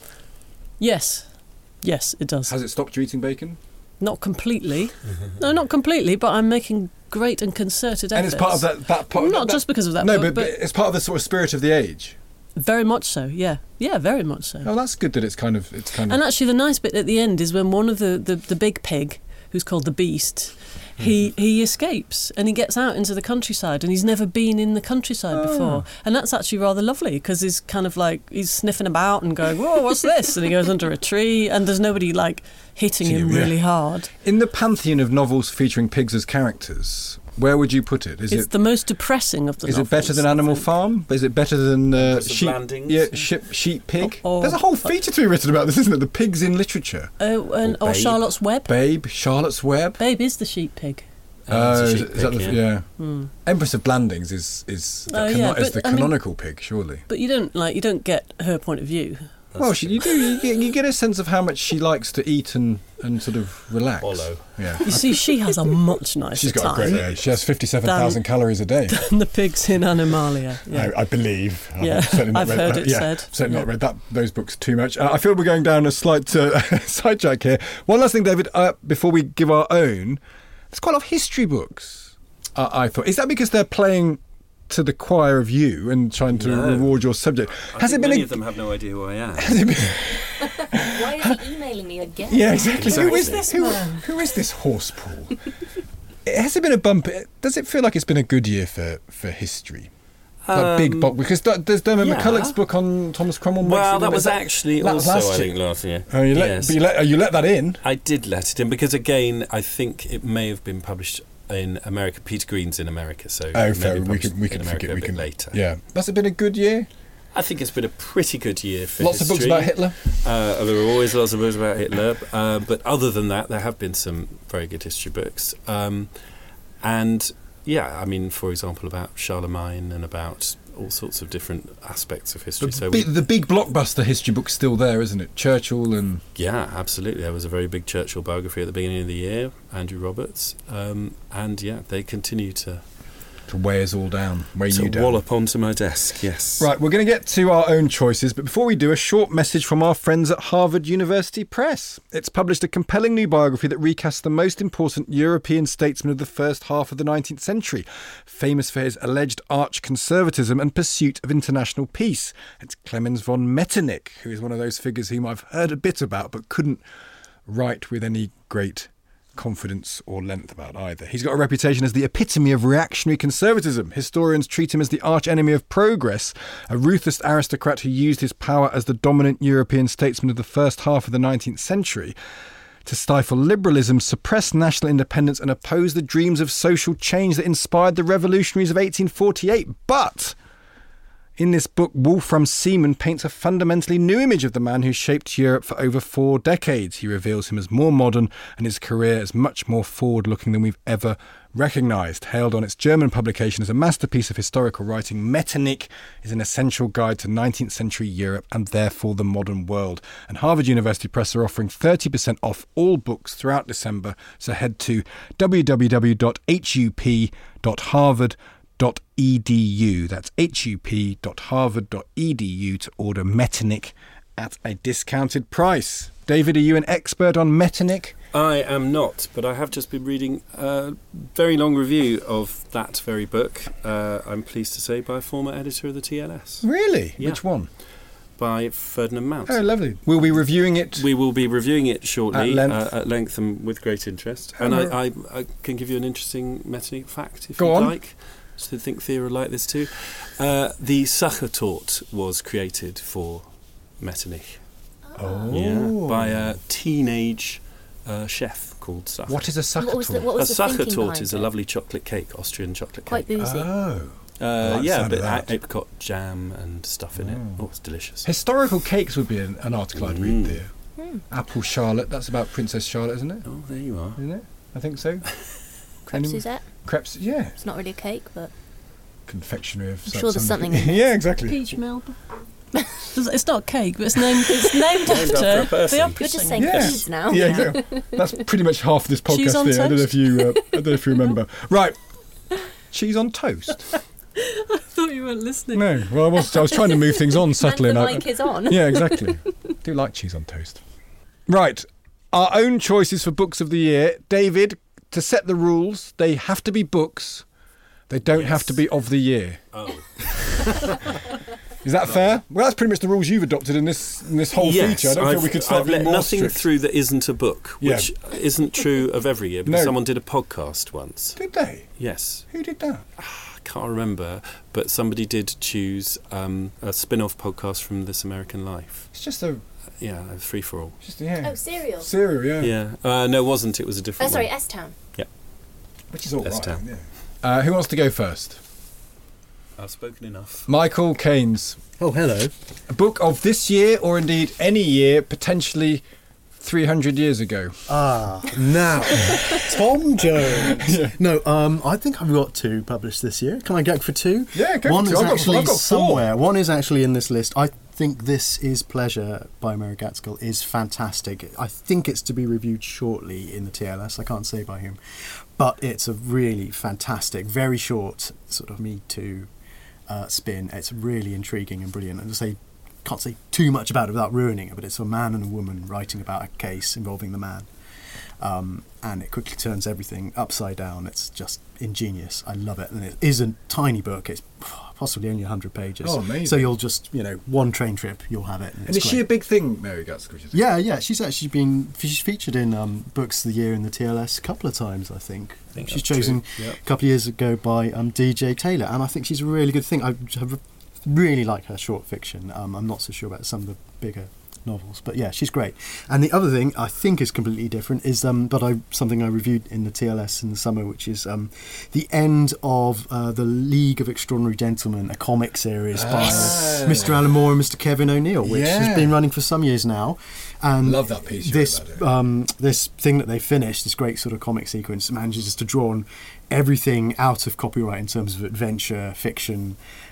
Yes, yes, it does. Has it stopped you eating bacon? Not completely. No, not completely, but I'm making great and concerted efforts. And it's part of that. that part, Not that, just because of that No, book, but, but but it's part of the sort of spirit of the age. very much so. Yeah, yeah, very much so. Oh, that's good that it's kind of it's kind And of. actually, the nice bit at the end is when one of the, the, the big pig, who's called the Beast, he he escapes and he gets out into the countryside, and he's never been in the countryside Oh. before, and that's actually rather lovely because he's kind of like he's sniffing about and going, "Whoa, what's this?" And he goes under a tree, and there's nobody like hitting him Yeah. really hard. In the pantheon of novels featuring pigs as characters, where would you put it? Is It's it the most depressing of the is it better novels, than I Animal think. Farm? Is it better than uh, Empress of sheep? Blandings? Yeah, sheep, sheep pig. Or- There's a whole feature to be written about this, isn't it? The pigs in literature. Oh, and, Or or Babe. Charlotte's Web. Babe, Charlotte's Web. Babe is the sheep pig. Oh, it's a Uh, sheep is that pig, the, yeah. yeah. Hmm. Empress of Blandings is is the, Oh, cano- yeah, is but, the I mean- canonical pig, surely. But you don't like you don't get her point of view. That's Well, true. she, you do. You get, you get a sense of how much she likes to eat and, and sort of relax. Follow. Yeah. You see, she has a much nicer She's got a time great age. She has fifty-seven thousand calories a day. than the pigs in Animalia. Yeah. I, I believe. Yeah, certainly not I've read heard that. it yeah, said. Certainly Yeah. not read that those books too much. Uh, I feel we're going down a slight uh, sidetrack here. One last thing, David, uh, before we give our own. There's quite a lot of history books. Uh, I thought. Is that because they're playing to the choir of you and trying to No. reward your subject? I Has think it been many a, of them have no idea who I am. has it been, Why is he emailing me again? yeah, exactly. Who is Exactly. this? Who, who is this Horspool? Has it been a bump? Does it feel like it's been a good year for, for history? Like big Um, book, because th- there's Dermot yeah. McCulloch's book on Thomas Cromwell. Well, makes it- that was is actually that was also, last I year? think, last year. Oh, you let, yes. but you let, oh, you let that in. I did let it in because, again, I think it may have been published in America. Peter Green's in America, so Oh, it may fair. be We published can we in can America forget. a We bit can later. Yeah. Has it been a good year? I think it's been a pretty good year for Lots of books history. about Hitler. Uh, there are always lots of books about Hitler, uh, but other than that, there have been some very good history books. Um, and yeah, I mean, for example, about Charlemagne and about all sorts of different aspects of history. The, so big, we, the big blockbuster history book's still there, isn't it? Churchill and yeah, absolutely. There was a very big Churchill biography at the beginning of the year, Andrew Roberts, um, and yeah, they continue to To weigh us all down, weigh to you down. wallop onto my desk, yes. Right, we're going to get to our own choices, but before we do, a short message from our friends at Harvard University Press. It's published a compelling new biography that recasts the most important European statesman of the first half of the nineteenth century, famous for his alleged arch-conservatism and pursuit of international peace. It's Clemens von Metternich, who is one of those figures whom I've heard a bit about, but couldn't write with any great confidence or length about either. He's got a reputation as the epitome of reactionary conservatism. Historians treat him as the arch-enemy of progress, a ruthless aristocrat who used his power as the dominant European statesman of the first half of the nineteenth century to stifle liberalism, suppress national independence and oppose the dreams of social change that inspired the revolutionaries of eighteen forty-eight. But in this book, Wolfram Seaman paints a fundamentally new image of the man who shaped Europe for over four decades. He reveals him as more modern and his career as much more forward-looking than we've ever recognised. Hailed on its German publication as a masterpiece of historical writing, Metternich is an essential guide to nineteenth century Europe and therefore the modern world. And Harvard University Press are offering thirty percent off all books throughout December, so head to w w w dot h u p dot harvard dot e d u. That's h u p dot harvard dot e d u to order Metternich at a discounted price. David, are you an expert on Metternich? I am not, but I have just been reading a very long review of that very book, uh, I'm pleased to say, by a former editor of the T L S. Really? Yeah. Which one? By Ferdinand Mount. Oh, lovely. We'll be reviewing it. We will be reviewing it shortly, At length. Uh, at length and with great interest. Oh, and right. I, I, I can give you an interesting Metternich fact, if Go you on. like. So I think Thea would like this too. Uh, the Sachertorte was created for Metternich. Oh. Yeah, by a teenage uh, chef called Sacher. What is a What was the, Sachertorte? what A was the thinking Sachertorte behind is a it? lovely chocolate cake, Austrian chocolate Quite cake. boozy. Oh. Uh, I like the yeah, sound but of that. a- apricot jam and stuff in it. Oh, it's delicious. Historical cakes would be an, an article I'd read Mm. there. Hmm. Apple Charlotte, that's about Princess Charlotte, isn't it? Oh, there you are. Isn't it? I think so. Crêpe Any- Suzette. Crepes, yeah. It's not really a cake, but Confectionery of I'm some- sure there's some- something in Yeah, exactly. Peach Melba. It's not cake, but it's named. It's named after a after person. the opera you're just singer. saying Yeah. foods now. Yeah, exactly. That's pretty much half of this Cheese podcast on there. I don't know toast? if you, uh, I don't know if you remember. Right, cheese on toast. I thought you weren't listening. No, well, I was, I was trying to move things on subtly. And the and I- mic is on. Yeah, exactly. Do like cheese on toast. Right, our own choices for books of the year. David, to set the rules, they have to be books. They don't Yes. have to be of the year. Oh. Is that fair? Well, that's pretty much the rules you've adopted in this in this whole yes, feature. I don't I've, think we could I've start being let more nothing strict. through that isn't a book, Yeah. which isn't true of every year because No. someone did a podcast once. Did they? Yes. Who did that? I can't remember, but somebody did choose um, a spin-off podcast from This American Life. It's just a, Yeah, a free for all. just yeah. Oh, cereal. Cereal, yeah. Yeah. Uh, no, it wasn't. It was a Oh, different sorry, one. S-Town. Which is all Best right. town. Yeah. Uh, who wants to go first? I've spoken enough. Michael Keynes. Oh, hello. A book of this year, or indeed any year, potentially three hundred years ago. Ah, now, Tom Jones. No, um, I think I've got two published this year. Can I go for two? Yeah, go One for is two. I've got- actually I've got four. somewhere. One is actually in this list. I think This Is Pleasure by Mary Gaskell is fantastic. I think it's to be reviewed shortly in the T L S. I can't say by whom. But it's a really fantastic, very short sort of Me Too uh, spin. It's really intriguing and brilliant. And to say, can't say too much about it without ruining it, but it's a man and a woman writing about a case involving the man. Um, and it quickly turns everything upside down. It's just ingenious. I love it. And it is a tiny book. It's possibly only one hundred pages. Oh, amazing. So you'll just, you know, one train trip, you'll have it. And, And it's is she a great. big thing, Mary Gaskell? do you think? Yeah, yeah. She's actually been she's featured in um, Books of the Year in the T L S a couple of times, I think. I think she's that's chosen true. Yep. a couple of years ago by um, D J Taylor, and I think she's a really good thing. I have really like her short fiction. Um, I'm not so sure about some of the bigger novels, but yeah, she's great. And the other thing I think is completely different is um, but I something I reviewed in the T L S in the summer, which is um, the end of uh, the League of Extraordinary Gentlemen, a comic series by Ah. Mister Alan Moore and Mister Kevin O'Neill, which Yeah. has been running for some years now. And Love that piece you This wrote about it. um, this thing that they finished, this great sort of comic sequence, manages to draw on everything out of copyright in terms of adventure, fiction,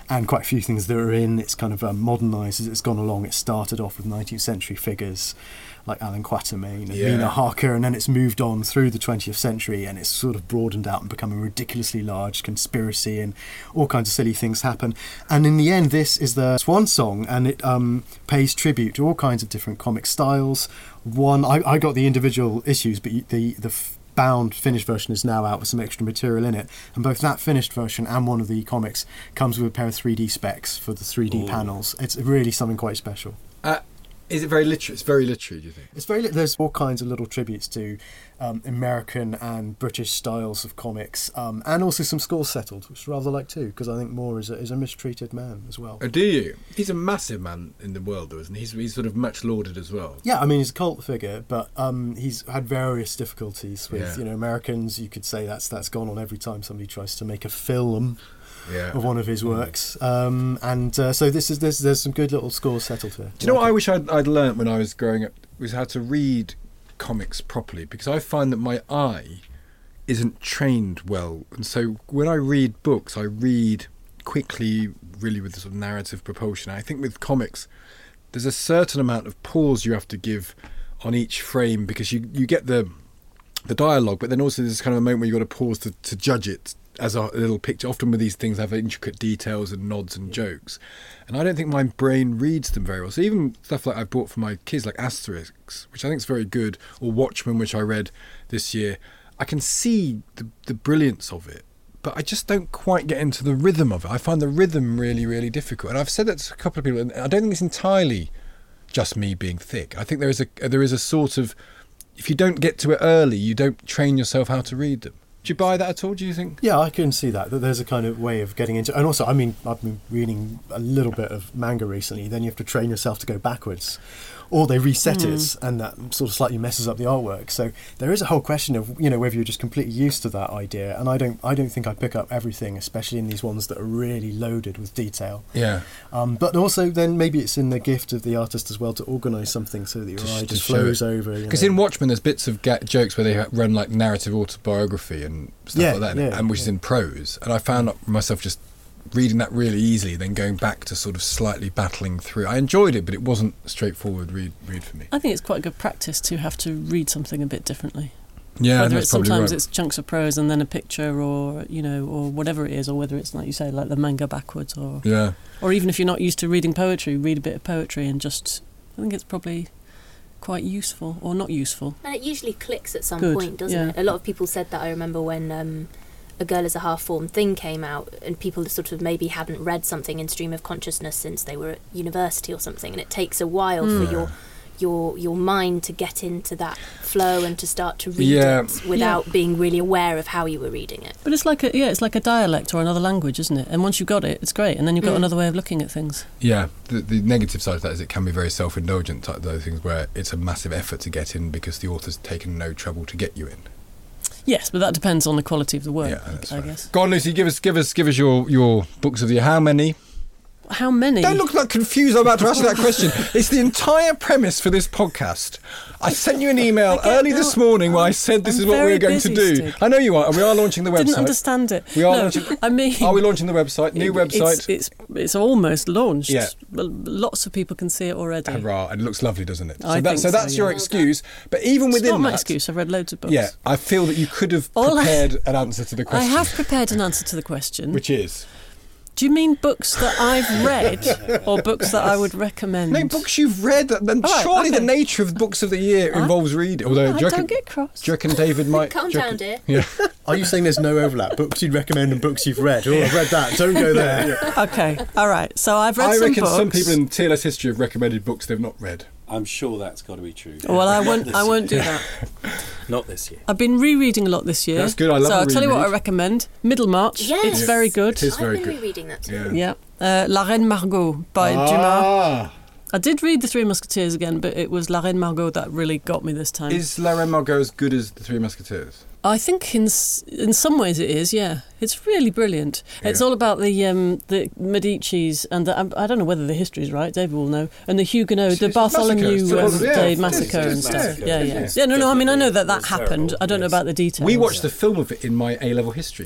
and quite a few things that are in. It's kind of um, modernised as it's gone along. It started off with nineteenth century figures like Alan Quatermain and Yeah. Mina Harker, and then it's moved on through the twentieth century, and it's sort of broadened out and become a ridiculously large conspiracy, and all kinds of silly things happen. And in the end, this is the swan song, and it um, pays tribute to all kinds of different comic styles. One, I, I got the individual issues, but the the f- bound finished version is now out with some extra material in it, and both that finished version and one of the comics comes with a pair of three D specs for the three D Ooh. panels. It's really something quite special. Uh, is it very literary? It's very literary, do you think? It's very li- there's all kinds of little tributes to um, American and British styles of comics, um, and also some scores settled, which I rather like too, because I think Moore is a, is a mistreated man as well. Oh, do you? He's a massive man in the world, though, isn't he? He's, he's sort of much lauded as well. Yeah, I mean, he's a cult figure, but um, he's had various difficulties with, Yeah. you know, Americans. You could say that's that's gone on every time somebody tries to make a film Yeah. of one of his works. Um, and uh, so this is there's, there's some good little scores settled here. Do you know what I Like wish I'd, I'd learnt when I was growing up was how to read comics properly, because I find that my eye isn't trained well, and so when I read books, I read quickly, really with the sort of narrative propulsion. I think with comics, there's a certain amount of pause you have to give on each frame, because you, you get the the dialogue, but then also there's kind of a moment where you've got to pause to, to judge it as a little picture. Often with these things have intricate details and nods and jokes, and I don't think my brain reads them very well. So even stuff like I've bought for my kids, like Asterix, which I think is very good, or Watchmen, which I read this year, I can see the, the brilliance of it, but I just don't quite get into the rhythm of it. I find the rhythm really, really difficult, and I've said that to a couple of people, and I don't think it's entirely just me being thick. I think there is a there is a sort of, if you don't get to it early, you don't train yourself how to read them. Do you buy that at all, do you think? Yeah, I can see that, that there's a kind of way of getting into. And also, I mean, I've been reading a little bit of manga recently, then you have to train yourself to go backwards. Or they reset Mm. it, and that sort of slightly messes up the artwork. So there is a whole question of, you know, whether you're just completely used to that idea. And I don't I don't think I pick up everything, especially in these ones that are really loaded with detail. Yeah. Um, but also then maybe it's in the gift of the artist as well to organise something so that your To sh- eye to just show flows it. over. you Because know. in Watchmen, there's bits of ga- jokes where they ha- run like narrative autobiography and stuff Yeah, like that, yeah, and which is yeah. in prose. And I found myself just reading that really easily, then going back to sort of slightly battling through. I enjoyed it, but it wasn't a straightforward read read for me. I think it's quite good practice to have to read something a bit differently. Yeah, whether that's it's probably sometimes right. it's chunks of prose and then a picture, or you know, or whatever it is, or whether it's like you say, like the manga backwards, or Yeah. or even if you're not used to reading poetry, read a bit of poetry and just. I think it's probably quite useful, or not useful. And it usually clicks at some Good, point, doesn't yeah. it? A lot of people said that. I remember when um, A Girl is a Half-Formed Thing came out, and people sort of maybe hadn't read something in Stream of Consciousness since they were at university or something, and it takes a while Mm. for your your your mind to get into that flow and to start to read Yeah. it without being really aware of how you were reading it. But it's like a yeah, it's like a dialect or another language, isn't it? And once you've got it, it's great, and then you've got Mm. another way of looking at things. Yeah, the, the negative side of that is it can be very self-indulgent type those things where it's a massive effort to get in because the author's taken no trouble to get you in. Yes, but that depends on the quality of the work, Yeah, that's I right. guess. Go on, Lucy, give us give us give us your your books of the year. How many? How many? Don't look like confused. I'm about to ask you that question. It's the entire premise for this podcast. I sent you an email I get- early no, this morning where I I'm- said this I'm is what we very were going to busy, do. Stig. I know you are, and we are launching the website. Didn't understand it. We are no, launching. I mean, Are we launching the website? New it- website. It's, it's it's almost launched. Yeah. Well, lots of people can see it already. Hurrah! And it looks lovely, doesn't it? So, I that, think so so, that's your yeah. excuse. But even It's within not my that, excuse. I've read loads of books. yeah, I feel that you could have All I- prepared an answer to the I question. have prepared an answer to the question. Which is Do you mean books that I've read, or books that I would recommend? no books you've read. Then All right, surely the okay. nature of books of the year Huh? involves reading. Although, I do you reckon, don't get cross. do you reckon David might? Calm do you down, reckon- dear. Yeah. Are you saying there's no overlap? Books you'd recommend and books you've read? Oh, I've read that. Don't go there. Okay, all right. So I've read I some reckon books. some people in T L S history have recommended books they've not read. I'm sure that's got to be true. Well, I Not won't. this I won't do year. that. Not this year. I've been rereading a lot this year. That's good, I love So a I'll tell you what I reread. recommend. Middlemarch. Yes. It's Yes. very good. It is I've very been good. rereading that too. Yeah. Yeah. Uh, La Reine Margot by Dumas. Ah. I did read The Three Musketeers again, but it was La Reine Margot that really got me this time. Is La Reine Margot as good as The Three Musketeers? I think in s- in some ways it is. Yeah, it's really brilliant. It's Yeah. all about the um, the Medicis and the, I, I don't know whether the history is right. David will know. And the Huguenot, the It's- it's Bartholomew massacre. um, It's- yeah, Day it is, massacre it and is, stuff. massacre. Yeah, yeah, Yes, yeah. No, no. I mean, I know that definitely. that It was happened. terrible, I don't know yes. about the details. We watched the film of it in my A-level history.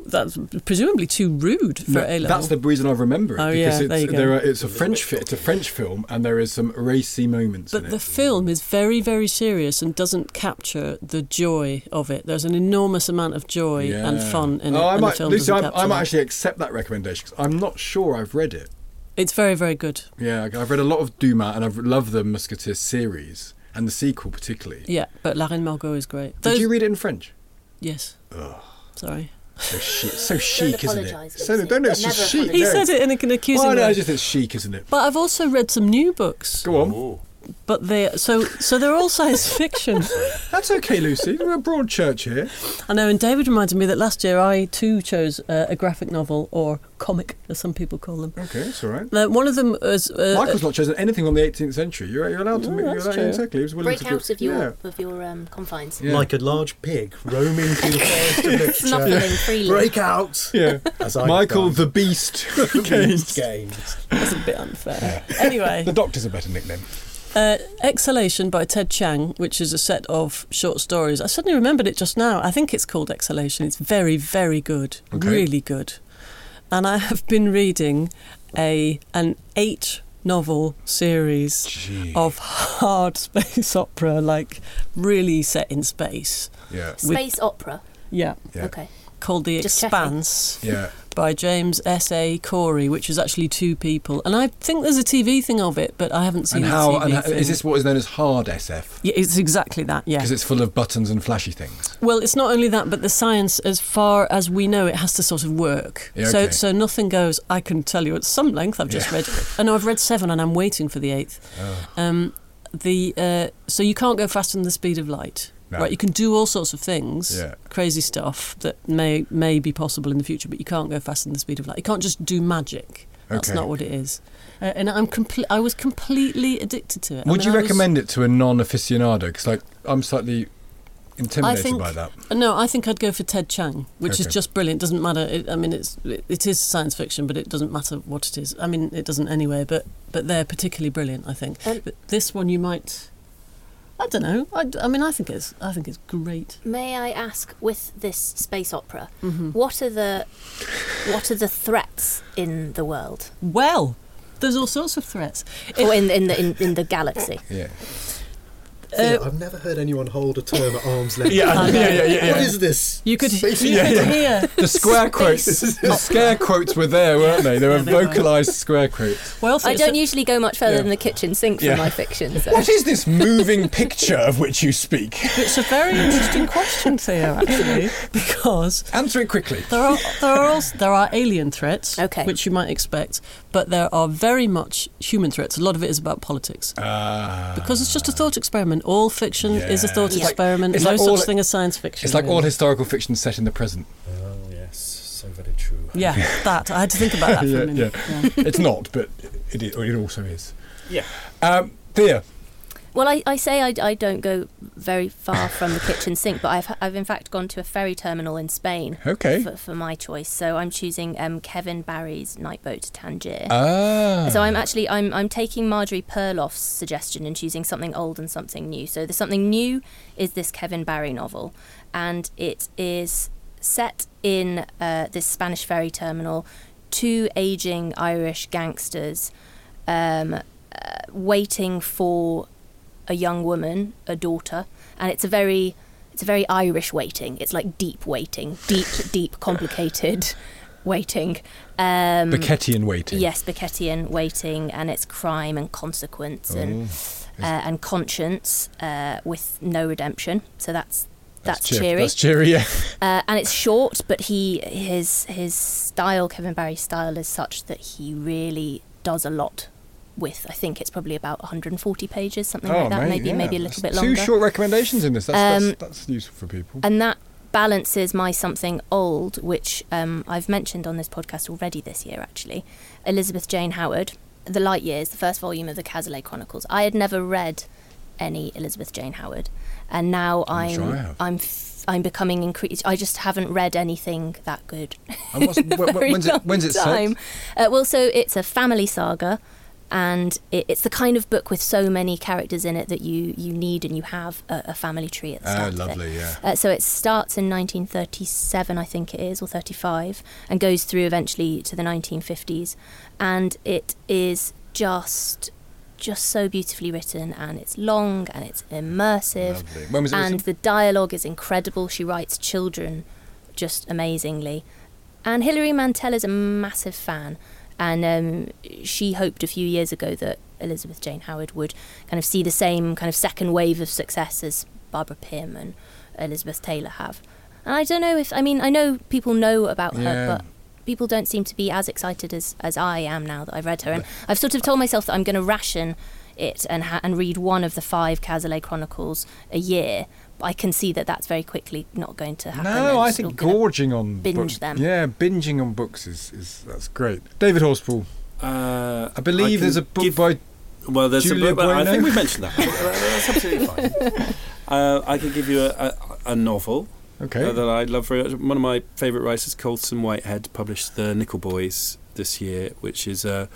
that's presumably too rude for No, A level. that's the reason I remember it. Oh, because yeah, it's, there you go. there are, it's a French fi- it's a French film, and there is some racy moments But in the it. film is very, very serious and doesn't capture the joy of it. There's an enormous amount of joy Yeah. and fun in oh, it, I and might, the film Lucy, doesn't I, capture I might that. actually accept that recommendation because I'm not sure I've read it. It's very, very good. Yeah, I've read a lot of Dumas, and I've loved the Musketeers series and the sequel particularly. Yeah, but La Reine Margot is great. Did you read it in French? Yes. Ugh. Sorry. So chic, so chic, isn't it? apologise, So, Lucy. don't know, it's Never just chic. apologise. He no. said it in an accusing Well, no, way. I just it's chic, isn't it? But I've also read some new books. Go on. Oh. But they so so they're all science fiction. That's okay, Lucy. We're a broad church here. I know, and David reminded me that last year I too chose uh, a graphic novel, or comic, as some people call them. Okay, it's all right. Uh, one of them was uh, Michael's not chosen anything from the eighteenth century. You're, you're allowed to. No, you're that's allowed, true. exactly. He was willing Break to do- out of your Yeah. of your um, confines. Yeah. Like a large pig roaming through the forest of literature. Snuffling freely. Break out! Yeah. As I've Michael done. the Beast Games. Gaines. Games. That's a bit unfair. Anyway, The Doctor's a better nickname. uh, Exhalation by Ted Chiang, which is a set of short stories. I suddenly remembered it just now. I think it's called Exhalation. It's very, very good. Okay. Really good. And I have been reading a an eight novel series Gee. of hard space opera, like really set in space. Yeah. Space opera. Yeah. Yeah. Okay. Called The Just checking. Expanse. Yeah. By James S A Corey, which is actually two people, and I think there's a T V thing of it, but I haven't seen And the how? T V And how thing. is this what is known as hard S F? Yeah, it's exactly that. Yeah. Because it's full of buttons and flashy things. Well, it's not only that, but the science, as far as we know, it has to sort of work. Yeah, So, okay. so nothing goes. I can tell you at some length. I've just Yeah. read. I know I've read seven, and I'm waiting for the eighth. Oh. Um, the uh, so you can't go faster than the speed of light. No. Right, you can do all sorts of things, Yeah. crazy stuff that may may be possible in the future, but you can't go faster than the speed of light. You can't just do magic. That's Okay. not what it is. Uh, and I'm comple- I was completely addicted to it. I Would mean, you I was- recommend it to a non-aficionado? Because like I'm slightly intimidated I think, by that. No, I think I'd go for Ted Chiang, which is Okay. just brilliant. Doesn't matter. It, I mean, it's it, it is science fiction, but it doesn't matter what it is. I mean, it doesn't anyway. But but they're particularly brilliant, I think. Um, but this one you might. I don't know. I, I mean, I think it's I think it's great. May I ask, with this space opera, Mm-hmm. what are the what are the threats in the world, Well, there's all sorts of threats. or in in the in, in the galaxy? Yeah. Thea, I've never heard anyone hold a term at arm's length. Yeah, yeah, yeah, yeah, What yeah. is this? You could, Space- you Yeah, could yeah. hear. The square quotes, the scare quotes were there, weren't they? They were Yeah, they were. vocalised square quotes. Well, I so- don't usually go much further Yeah. than the kitchen sink for Yeah. my fiction. So. What is this moving picture of which you speak? It's a very interesting question, Theo, actually, because Answer it quickly. there are there are also, there are alien threats, Okay. which you might expect, but there are very much human threats. A lot of it is about politics. Ah. Because it's just a thought experiment. All fiction is a Yeah. thought It's like- experiment. it's no like such all- thing as science fiction. It's like all really. historical fiction set in the present. Oh, yes, so very true. Yeah, that. I had to think about that for Yeah, a minute. yeah. It's not, but it, is, or it also is. Yeah. Um, Thea, Well, I, I say I, I don't go very far from the kitchen sink, but I've I've in fact gone to a ferry terminal in Spain okay. for, for my choice. So I'm choosing um, Kevin Barry's Night Boat to Tangier. Ah. So I'm actually I'm I'm taking Marjorie Perloff's suggestion and choosing something old and something new. So the something new is this Kevin Barry novel, and it is set in uh, this Spanish ferry terminal. Two aging Irish gangsters um, uh, waiting for a young woman, a daughter, and it's a very it's a very Irish waiting. It's like deep waiting, deep, deep, complicated waiting. Um, Beckettian waiting. Yes, Beckettian waiting, and it's crime and consequence and Oh. uh, and conscience uh, with no redemption. So that's that's, cheer- cheery. That's cheery, yeah. Uh, and it's short, but he his his style, Kevin Barry's style, is such that he really does a lot with. I think it's probably about one hundred forty pages, something like that. mate, maybe Oh, yeah. maybe a little bit Two longer. short recommendations in this. That's, Um, that's, that's useful for people. And that balances my something old, which um, I've mentioned on this podcast already this year, actually. Elizabeth Jane Howard, The Light Years, the first volume of the Cazalet Chronicles. I had never read any Elizabeth Jane Howard, and now I'm I'm sure I have. I'm f- I'm becoming increased. I just haven't read anything that good. And what's, in a wh- wh- very when's it, long when's it set? time. Uh, well, so it's a family saga. And it, it's the kind of book with so many characters in it that you, you need and you have a, a family tree at the start. Oh, lovely, yeah. Uh, so it starts in nineteen thirty-seven, I think it is, or thirty-five, and goes through eventually to the nineteen fifties. And it is just just so beautifully written, and it's long and it's immersive. Lovely. When was it and written? the dialogue is incredible. She writes children just amazingly. And Hilary Mantel is a massive fan. And um, she hoped a few years ago that Elizabeth Jane Howard would kind of see the same kind of second wave of success as Barbara Pym and Elizabeth Taylor have. And I don't know if, I mean, I know people know about her, Yeah. but people don't seem to be as excited as, as I am now that I've read her. And I've sort of told myself that I'm going to ration it and ha- and read one of the five Cazalet Chronicles a year. But I can see that that's very quickly not going to happen. No, I'm I just think not gonna gorging on binge books. them. Yeah, binging on books is, is that's great. David Horspool, Uh, I believe can there's a book give- by Well, there's Julia a book. Well, I Bueno? think we mentioned that. That's absolutely fine. Uh, I could give you a, a, a novel okay. uh, that I love very much. One of my favourite writers, Colson Whitehead, published The Nickel Boys this year, which is a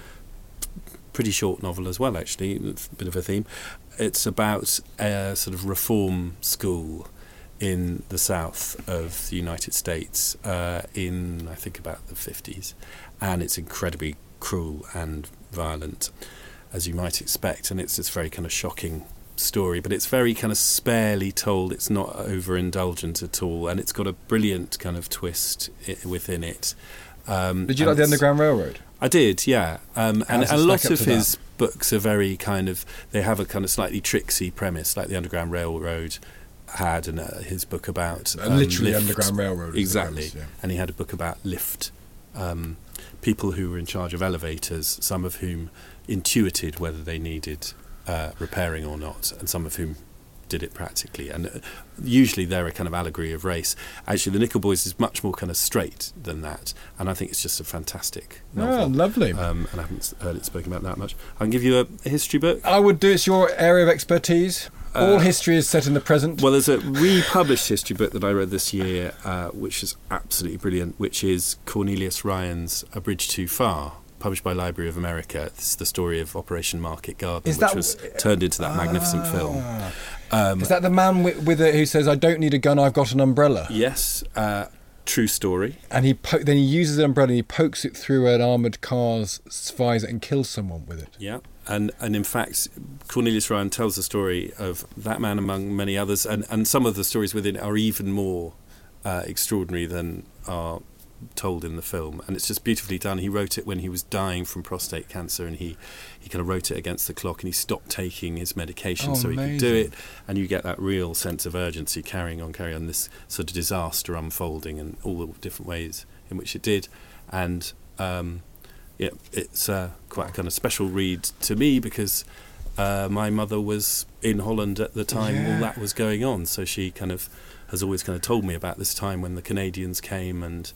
pretty short novel as well, actually. It's a bit of a theme. It's about a sort of reform school in the south of the United States uh, in, I think, about the fifties. And it's incredibly cruel and violent, as you might expect. And it's this very kind of shocking story, but it's very kind of sparely told. It's not overindulgent at all. And it's got a brilliant kind of twist I- within it. Um, Did you and like The it's- Underground Railroad? I did, yeah. Um, and does a it lot stack up of to his books are very kind of, they have a kind of slightly tricksy premise, like The Underground Railroad had, and uh, his book about Uh, um, literally lift. Underground Railroad. is the Exactly. premise, yeah. And he had a book about lift, um, people who were in charge of elevators, some of whom intuited whether they needed uh, repairing or not, and some of whom did it practically. And uh, usually they're a kind of allegory of race. Actually, The Nickel Boys is much more kind of straight than that, and I think it's just a fantastic novel. Oh, lovely. Um, and I haven't heard it spoken about that much. I can give you a, a history book. I would do. It's your area of expertise. All Uh, history is set in the present. Well, there's a republished history book that I read this year, uh, which is absolutely brilliant, which is Cornelius Ryan's A Bridge Too Far, published by Library of America. It's the story of Operation Market Garden, Is which that- was turned into that magnificent film. Ah. Um, Is that the man with, with it who says, "I don't need a gun, I've got an umbrella"? yes, uh, true story. And he po- then he uses an umbrella and he pokes it through an armoured car's visor and kills someone with it. Yeah, and and in fact, Cornelius Ryan tells the story of that man among many others, and, and some of the stories within are even more uh, extraordinary than are told in the film. And it's just beautifully done. He wrote it when he was dying from prostate cancer, and he, he kind of wrote it against the clock, and he stopped taking his medication Oh, so he could do amazing. it. And you get that real sense of urgency, carrying on, carrying on, this sort of disaster unfolding, and all the different ways in which it did. And um, yeah, it's uh, quite a kind of special read to me, because uh, my mother was in Holland at the time Yeah. all that was going on, so she kind of has always kind of told me about this time when the Canadians came, and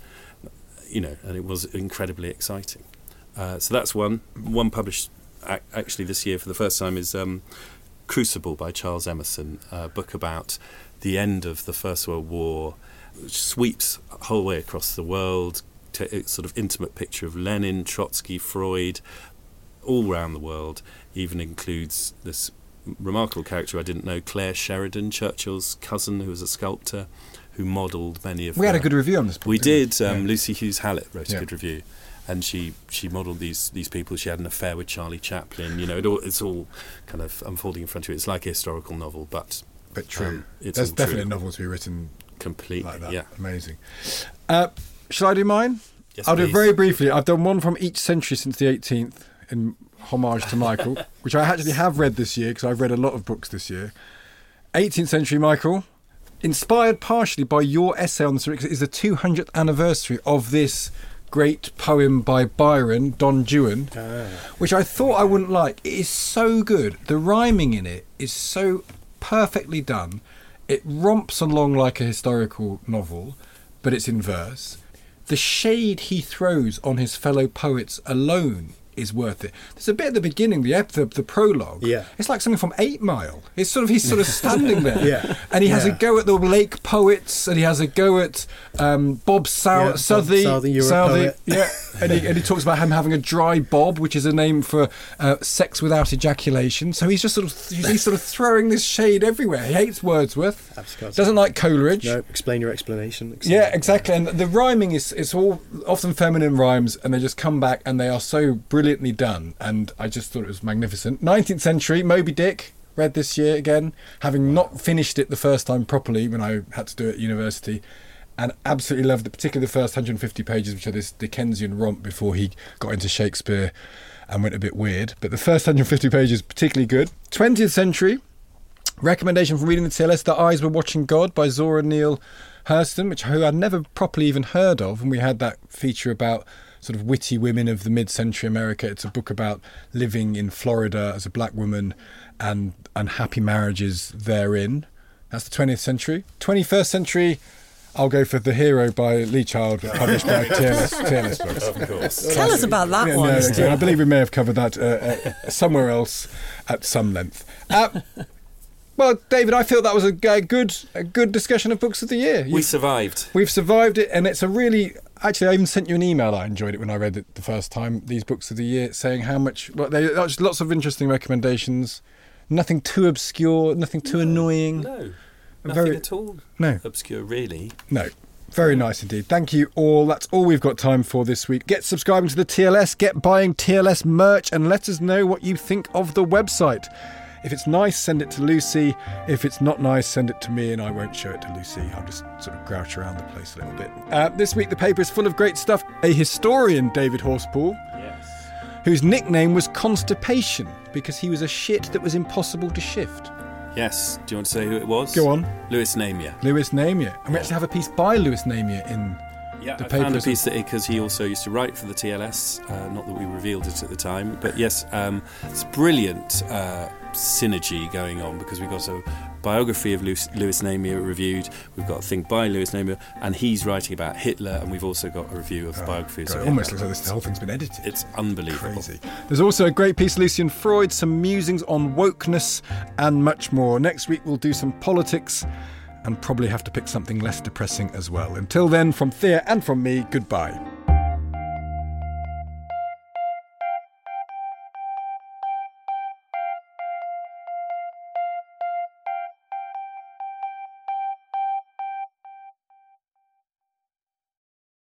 you know, and it was incredibly exciting. Uh, so that's one. One published ac- actually this year for the first time is um, Crucible by Charles Emerson, a book about the end of the First World War, which sweeps a whole way across the world. T- it's sort of intimate picture of Lenin, Trotsky, Freud, all around the world. Even includes this remarkable character I didn't know, Claire Sheridan, Churchill's cousin, who was a sculptor, who modelled many of We had a the- good review on this book. we didn't did. Um, Yeah. Lucy Hughes Hallett wrote Yeah. a good review, and she, she modelled these these people. She had an affair with Charlie Chaplin. You know, it all, it's all kind of unfolding in front of you. It's like a historical novel, but But true. um, it's There's all definitely true. a novel to be written completely. like that. Yeah. Amazing. Uh, shall I do mine? Yes, I'll do it please. very briefly. I've done one from each century since the eighteenth in homage to Michael, which I actually have read this year because I've read a lot of books this year. eighteenth century Michael, inspired partially by your essay on the story, because it is the two hundredth anniversary of this great poem by Byron, Don Juan, which I thought I wouldn't like. It is so good. The rhyming in it is so perfectly done. It romps along like a historical novel, but it's in verse. The shade he throws on his fellow poets alone is worth it. There's a bit at the beginning, the ep- the, the prologue. Yeah. It's like something from Eight Mile. It's sort of he's sort of standing there. Yeah. And he has Yeah. a go at the Lake Poets, and he has a go at um, Bob Sou- Yeah, Bob Southey. Southey, you're a Southey, poet. yeah. And he, and he talks about him having a dry bob, which is a name for uh, sex without ejaculation. So he's just sort of he's sort of throwing this shade everywhere. He hates Wordsworth. Absolutely. Doesn't like Coleridge. No, explain your explanation. Explain. Yeah, exactly. And the rhyming is it's all often feminine rhymes, and they just come back and they are so brilliantly done. And I just thought it was magnificent. nineteenth century, Moby Dick, read this year again, having not finished it the first time properly when I had to do it at university. And absolutely loved it, particularly the first one hundred fifty pages, which are this Dickensian romp before he got into Shakespeare and went a bit weird. But the first one hundred fifty pages, particularly good. twentieth century, recommendation from reading the T L S, The Eyes Were Watching God by Zora Neale Hurston, which who I'd never properly even heard of. And we had that feature about sort of witty women of the mid-century America. It's a book about living in Florida as a black woman and unhappy marriages therein. That's the twentieth century. twenty-first century, I'll go for The Hero by Lee Child, published by T L S, T L S Books. Of course. Tell us about that Yeah, one. no, no, I believe we may have covered that uh, uh, somewhere else at some length. Uh, well, David, I feel that was a, g- good a good discussion of books of the year. We You- survived. We've survived it, and it's a really... Actually, I even sent you an email. I enjoyed it when I read it the first time, these books of the year, saying how much... Well, there are lots of interesting recommendations. Nothing too obscure, nothing too annoying. No, nothing Very- at all No. obscure, really. No. Very nice indeed. Thank you all. That's all we've got time for this week. Get subscribing to the T L S, get buying T L S merch, and let us know what you think of the website. If it's nice, send it to Lucy. If it's not nice, send it to me, and I won't show it to Lucy. I'll just sort of grouch around the place a little bit. Uh, this week, the paper is full of great stuff. A historian, David Horspool, Yes. whose nickname was Constipation because he was a shit that was impossible to shift. Yes. Do you want to say who it was? Go on. Lewis Namier. Lewis Namier. And we actually have a piece by Lewis Namier in Yeah, the I paper. found a as well. piece that because he also used to write for the T L S. Uh, not that we revealed it at the time, but yes, um, it's brilliant uh, synergy going on because we've got a biography of Lewis, Lewis Namier reviewed. We've got a thing by Lewis Namier, and he's writing about Hitler, and we've also got a review of the biography. God, of it Hitler. almost looks like this the whole thing's been edited. It's unbelievable. Crazy. There's also a great piece, Lucian Freud, some musings on wokeness, and much more. Next week we'll do some politics and probably have to pick something less depressing as well. Until then, from Thea and from me, goodbye.